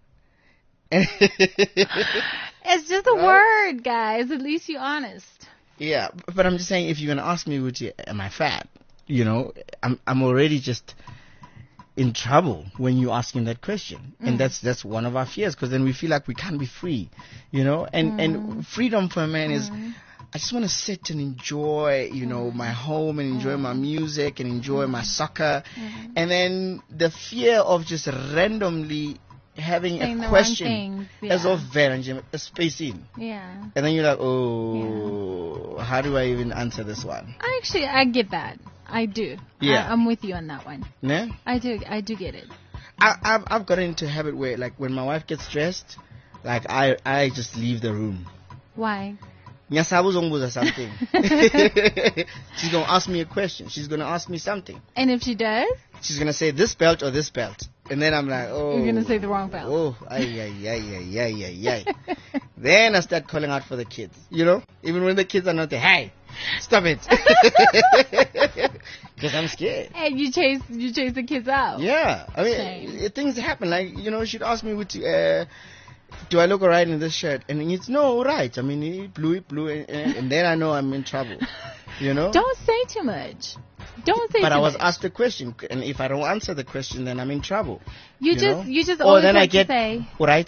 J: It's just a word, guys. At least you're honest.
E: Yeah, but I'm just saying, if you're gonna ask me, Uchi, am I fat? You know, I'm I'm already just in trouble when you're asking that question,
J: Mm.
E: and that's that's one of our fears, because then we feel like we can't be free, you know. And
J: Mm.
E: and freedom for a man is, I just want to sit and enjoy, you know, my home and enjoy my music and enjoy my soccer, and then the fear of just randomly having
J: Saying the
E: a
J: wrong
E: question
J: things,
E: as
J: yeah.
E: of Veranjim, a space in.
J: Yeah.
E: And then you're like, oh, how do I even answer this one?
J: Actually, I get that. I do.
E: Yeah.
J: I, I'm with you on that one.
E: Yeah?
J: I do. I do get it.
E: I, I've, I've gotten into a habit where, like, when my wife gets stressed, like, I, I just leave the room.
J: Why?
E: Nyasabuzongbuza something. She's going to ask me a question. She's going to ask me something.
J: And if she does,
E: She's going to say this belt or this belt. And then I'm like, oh.
J: you're gonna say the wrong belt.
E: Oh, ay, ay, ay, ay, ay, ay, ay. Then I start calling out for the kids, you know? Even when the kids are not there, hey, stop it. Because I'm scared.
J: And you chase you chase the kids out.
E: Yeah. I mean,
J: Shame.
E: uh, things happen. Like, you know, she'd ask me, would you, uh, do I look alright in this shirt? And it's no, alright. I mean, it blue, it blue, and, and, and then I know I'm in trouble. You know?
J: Don't say too much. Don't say
E: But
J: too
E: I was
J: much.
E: asked the question, and if I don't answer the question, then I'm in trouble.
J: You,
E: you
J: just
E: know?
J: you just
E: Or
J: always
E: then
J: have
E: I get,
J: to say.
E: alright.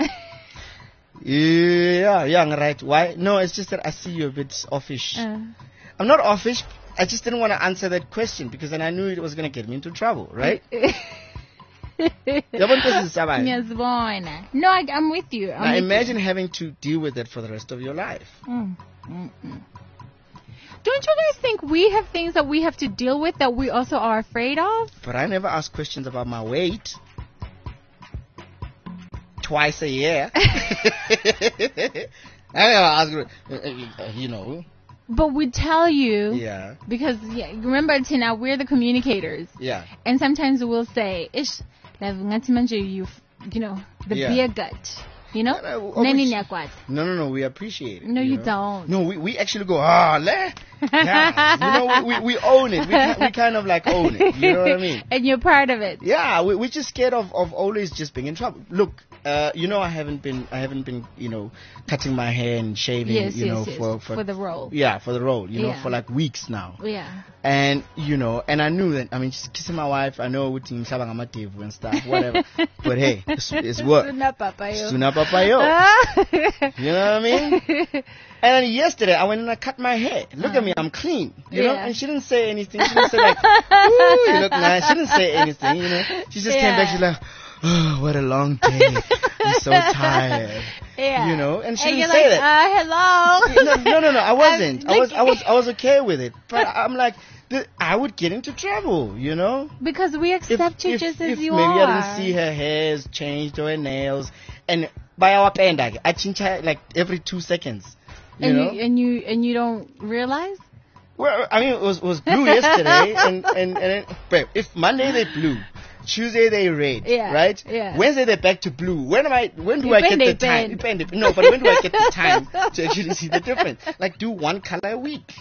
E: Yeah, yeah, right. Why? No, it's just that I see you a bit offish.
J: Uh,
E: I'm not offish. I just didn't want to answer that question because then I knew it was going to get me into trouble, right?
J: Ngiyazibona. No, I, I'm with you. I'm
E: Now
J: with
E: imagine having to deal with it for the rest of your life.
J: you. Mm, mm, mm. Don't you guys think we have things that we have to deal with that we also are afraid of?
E: But I never ask questions about my weight. Twice a year. I never ask, uh, uh, you know.
J: But we tell you.
E: Yeah.
J: Because yeah, remember, Tina, we're the communicators.
E: Yeah.
J: And sometimes we'll say, "Ish, you, you know, the
E: Yeah.
J: beer gut." You know?
E: No,
J: Nani
E: we-
J: nyakwat.
E: No, no, no. We appreciate it.
J: No, you
E: know?
J: don't.
E: No, we, we actually go, ah, le. Yeah. You know, we, we, we own it. We, ki- we kind of like own it. You know what I mean?
J: And you're part of it.
E: Yeah, we, we're just scared of, of always just being in trouble. Look, uh, you know, I haven't been, I haven't been, you know, cutting my hair and shaving,
J: Yes,
E: you
J: yes,
E: know,
J: yes.
E: for, for
J: For the role.
E: Yeah, for the role, you know,
J: Yeah.
E: for like weeks now.
J: Yeah.
E: And you know, and I knew that. I mean, just kissing my wife. I know what team and stuff, whatever. But hey, it's, it's work.
J: Suna papayo.
E: Suna papayo. You know what I mean? And then yesterday, I went and I cut my hair. Look at me, I'm clean. You know?
J: Yeah.
E: And she didn't say anything. She didn't say like, ooh, you look nice. She didn't say anything, you know? She just came back, she's like, oh, what a long day. I'm so tired.
J: Yeah.
E: You know? And she
J: And
E: didn't
J: you're
E: say
J: like,
E: that.
J: uh, hello.
E: No, no, no, no, I wasn't. I was, I was,
J: like-
E: I was okay with it. But I'm like, th- I would get into trouble, you know?
J: Because we accept you just as
E: if
J: you
E: maybe
J: are.
E: I didn't see her hair's changed or her nails, and by our pen, I I change her like every two seconds. You
J: and
E: know?
J: you and you and you don't realize?
E: Well, I mean, it was, it was blue yesterday, and, and, and then, babe, if Monday they blue, Tuesday they red,
J: Yeah,
E: right?
J: yeah.
E: Wednesday they're back to blue. When am I, when do I get
J: Depende,
E: the time?
J: depende.
E: Depende. No, but when do I get the time to actually see the difference? Like, do one color a week.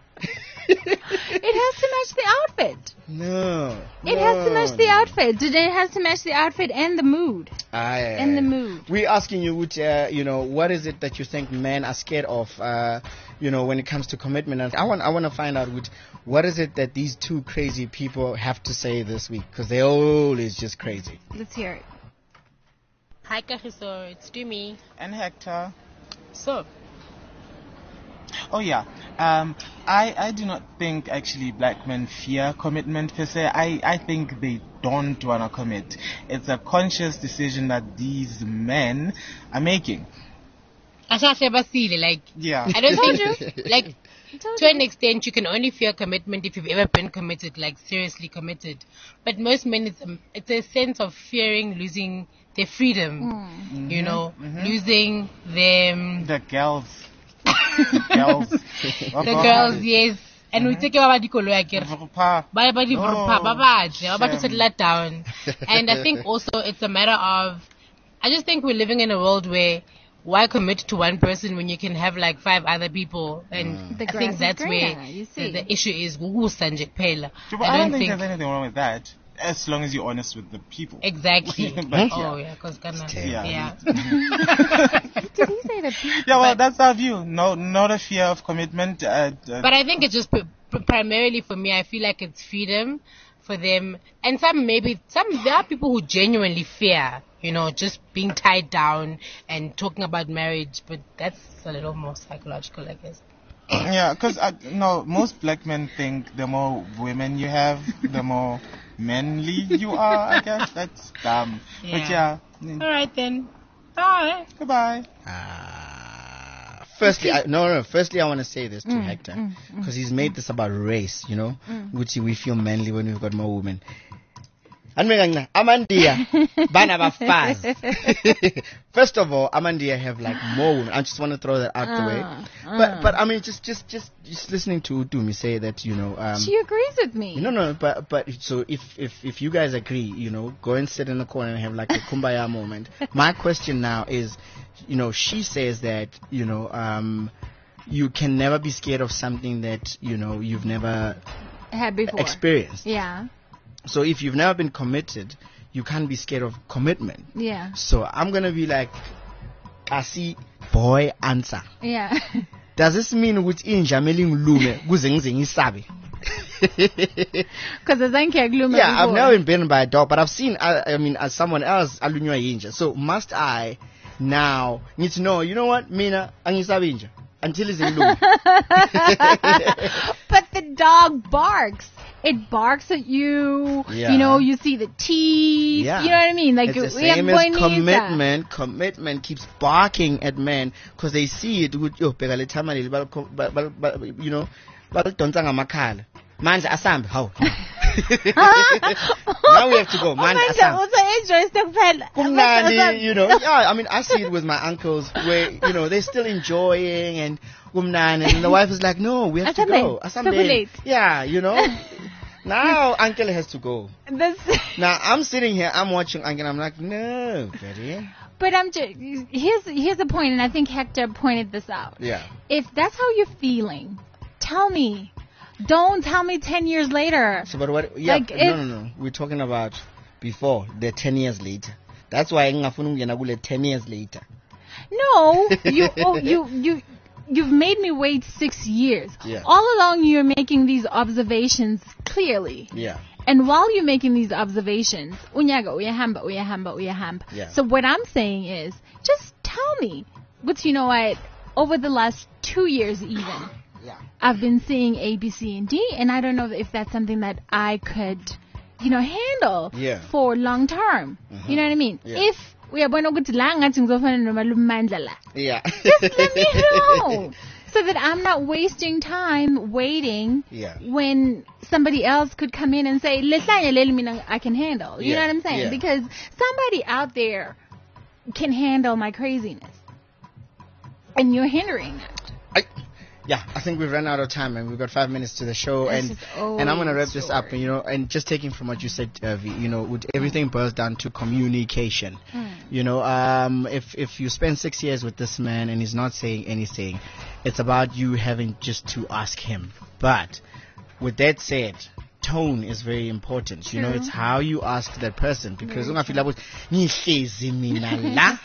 J: It has to match the outfit.
E: No.
J: It has to match the outfit. It has to match the outfit and the mood.
E: Aye,
J: And the mood.
E: We're asking you, which, uh, you know, what is it that you think men are scared of, uh, you know, when it comes to commitment? And I want, I want to find out, which, what is it that these two crazy people have to say this week? Because they're always just crazy.
J: Let's hear it.
L: Hi, Kahiso. It's Dumi.
M: And Hector.
L: So,
M: Oh yeah, um, I I do not think actually black men fear commitment per se. I I think they don't wanna commit. It's a conscious decision that these men are making.
L: Like,
M: Yeah.
L: I don't
J: Told
L: think, like, to an extent, you can only fear commitment if you've ever been committed, like seriously committed. But most men, it's a, it's a sense of fearing losing their freedom,
J: Mm.
L: you know,
M: Mhm.
L: losing them.
M: The girls. The girls.
L: The girls, yes. And we take about the color again. Bye bye the
M: Oh,
L: bye bye. About to
M: shame.
L: settle that down. And I think also it's a matter of, I just think we're living in a world where why commit to one person when you can have like five other people? And
J: The
L: I
J: grass
L: think
J: is
L: that's
J: greener,
L: where
J: you
L: the,
J: see.
L: the issue is. Sanjay Pela.
M: Yeah, but I don't think there's anything wrong with that, as long as you're honest with the people.
L: Exactly.
M: But
L: Oh
M: yeah.
L: yeah, because
M: Yeah.
L: yeah.
J: Did he say the people?
M: Yeah, well, that's our view. No, not a fear of commitment. Uh, uh,
L: But I think it's just pr- pr- primarily for me. I feel like it's freedom for them, and some maybe some there are people who genuinely fear, you know, just being tied down and talking about marriage. But that's a little more psychological, I guess.
M: yeah, because uh, no, most black men think the more women you have, the more manly you are. I guess that's dumb. But yeah.
L: All right then. Bye.
M: Goodbye.
E: Firstly, I, no, no, no. Firstly, I want to say this to
J: Mm,
E: Hector
J: mm,
E: because he's made this about race, you know,
J: Mm.
E: which we feel manly when we've got more women. Amandia, bana bafazi. First of all, Amandia have like more women. I just want to throw that out the way.
J: Uh,
E: But
J: uh.
E: but I mean, just just just just listening to Dumi say that, you know. Um,
J: She agrees with me.
E: no, no, but but so if if if you guys agree, you know, go and sit in the corner and have like a kumbaya moment. My question now is, you know, she says that, you know, um, you can never be scared of something that, you know, you've never
J: Had before.
E: experienced.
J: Yeah.
E: So if you've never been committed, you can't be scared of commitment.
J: Yeah.
E: So I'm gonna be like, kasi boy answer.
J: Yeah.
E: Does this mean ukuthi inja mele ngilume kuze ngize ngisabe?
J: Because as I can't gloom
E: Yeah, I've never been bitten by a dog, but I've seen, I, I mean, as someone else, alunywa yinja. So must I now need to know, you know what, mina, angisabe inja until it's in lume.
J: But the dog barks. It barks at you.
E: Yeah.
J: You know, you see the teeth.
E: Yeah.
J: You know what I mean? Like,
E: It's the
J: we are
E: same as
J: bonita.
E: commitment. Commitment keeps barking at men because they see it. With, yo, phela le thama leli bal- bal- bal- bal- you know, balidonsa ngamakhala. Manje asambe, how? Now we have to go. Manje asambe. Kumnandi, you know. Yeah, I mean, I see it with my uncles where, you know, they're still enjoying and kumnandi, and the wife is like, no, we have to go.
J: Asambe.
E: Asambe. Yeah, you know. Now uncle has to go.
J: This,
E: Now I'm sitting here, I'm watching uncle, I'm like, no, Betty.
J: but I'm just, here's, here's the point, and I think Hector pointed this out.
E: Yeah.
J: If that's how you're feeling, tell me. Don't tell me ten years later.
E: So, but what? Yeah,
J: Like,
E: no,
J: if-
E: no, no. We're talking about before the ten years later. That's why ngafuna ukungena kule ten years later.
J: No, you, oh, you, you, you've made me wait six years.
E: Yeah.
J: All along, you're making these observations clearly.
E: Yeah.
J: And while you're making these observations, unyaga, uyahamba, uyahamba, uyahamba.
E: Yeah.
J: So what I'm saying is, just tell me. But you know what? Over the last two years, even,
E: Yeah.
J: I've been seeing A, B, C, and D, and I don't know if that's something that I could, you know, handle
E: Yeah.
J: for long term.
E: Mhm.
J: You know what I mean?
E: Yeah.
J: If uyabona ukuthi la ngathi ngizofana nomalume Mandla la.
E: Yeah.
J: Just let me know. So that I'm not wasting time waiting
E: Yeah.
J: when somebody else could come in and say, "Lehlanya leli mina I can handle." You
E: Yeah,
J: know what I'm saying?
E: yeah.
J: Because somebody out there can handle my craziness. And you're hindering that.
E: Yeah, I think we've run out of time and we've got five minutes to the show,
J: This
E: and
J: is old
E: and I'm gonna wrap this up,
J: story.
E: you know, and just taking from what you said, uh, V, you know, with everything boils down to communication.
J: Mm.
E: You know, um, if if you spend six years with this man and he's not saying anything, it's about you having just to ask him. But with that said, tone is very important. You know,
J: True.
E: it's how you ask that person, because
J: Very
E: ungafila ukuthi ngihlezi mina la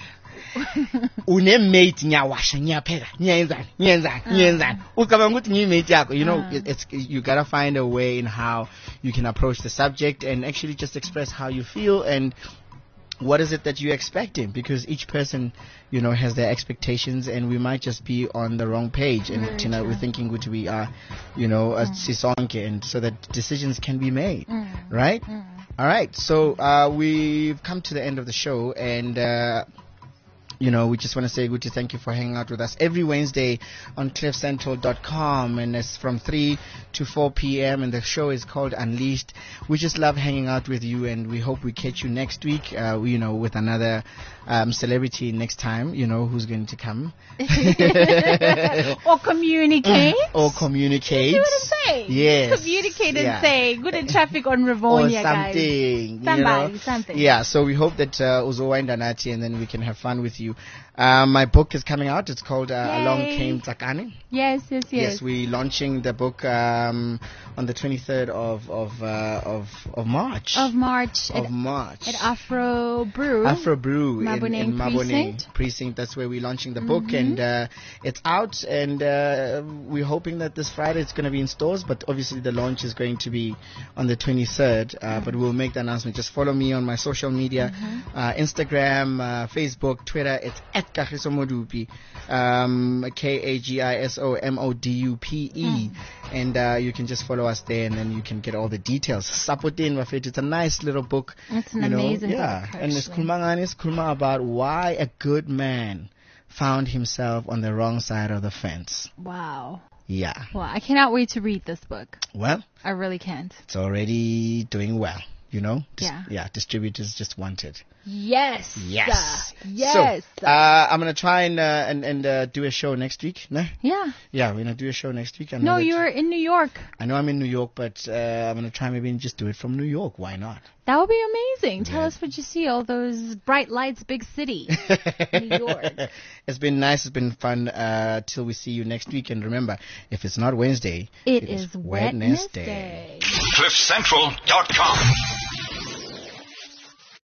E: unemate ngiyawasha ngiyapheka ngiyenzani ngiyenzani ngiyenzani ucabanga ukuthi ngiyimate yakho, you know.
J: Uh.
E: it, it's you gotta find a way in how you can approach the subject and actually just express how you feel and what is it that you're expecting, because each person, you know, has their expectations and we might just be on the wrong page and
J: Very
E: you know
J: true.
E: we're thinking which we are, you know, a sisonke, and so that decisions can be made.
J: Mm.
E: Right?
J: Mm.
E: All right, so uh, we've come to the end of the show, and uh, you know, we just want to say good to thank you for hanging out with us every Wednesday on cliff central dot com, and it's from three to four p.m. and the show is called Unleashed. We just love hanging out with you, and we hope we catch you next week, uh, you know, with another um, celebrity next time, you know, who's going to come.
J: Or communicate.
E: Or communicate.
J: You see what I'm saying?
E: Yes.
J: Communicate and
E: Yeah.
J: say, good in traffic on
E: Or
J: Rivonia,
E: something.
J: guys.
E: you
J: Somebody,
E: know?
J: something.
E: Yeah, so we hope that uh, Uzowa and Danati, and then we can have fun with you. Uh, my book is coming out. It's called uh, Along
J: Yay.
E: Came Takane.
J: Yes, yes, yes.
E: Yes, we're launching the book um, on the twenty-third of of uh, of of March.
J: Of March.
E: Of
J: at,
E: March.
J: At Afro Brew.
E: Afro Brew in,
J: Maboneng
E: in Maboneng
J: Precinct.
E: Precinct. That's where we're launching the book,
J: Mhm.
E: and uh, it's out. And uh, we're hoping that this Friday it's going to be in stores, but obviously the launch is going to be on the twenty-third. Uh, but we'll make the announcement. Just follow me on my social media, uh, Instagram, uh, Facebook, Twitter. It's at Kagiso Modupi, um, K A G I S O M O D U P E, and uh, you can just follow us there, and then you can get all the details. Sapotin Wafet. It's a nice little book.
J: It's an
E: you know,
J: amazing
E: yeah.
J: book,
E: And it's
J: actually.
E: Kulmangani, it's Kulma about why a good man found himself on the wrong side of the fence.
J: Wow.
E: Yeah.
J: Well, I cannot wait to read this book.
E: Well,
J: I really can't.
E: it's already doing well, you know? Dis-
J: Yeah.
E: Yeah, distributors just want it.
J: Yes.
E: Yes.
J: Yes.
E: So, uh, I'm going to try and, uh, and, and uh, do a show next week. No?
J: Yeah.
E: Yeah, we're going to do a show next week. I know
J: No,
E: that-
J: you're in New York.
E: I know I'm in New York, but uh, I'm going to try maybe and just do it from New York. Why not?
J: That would be amazing. Tell us what you see. All those bright lights, big city. New York.
E: It's been nice. It's been fun. Uh, till we see you next week. And remember, if it's not Wednesday,
J: It
E: it
J: is
E: is Wednesday.
J: Wednesday.
A: cliff central dot com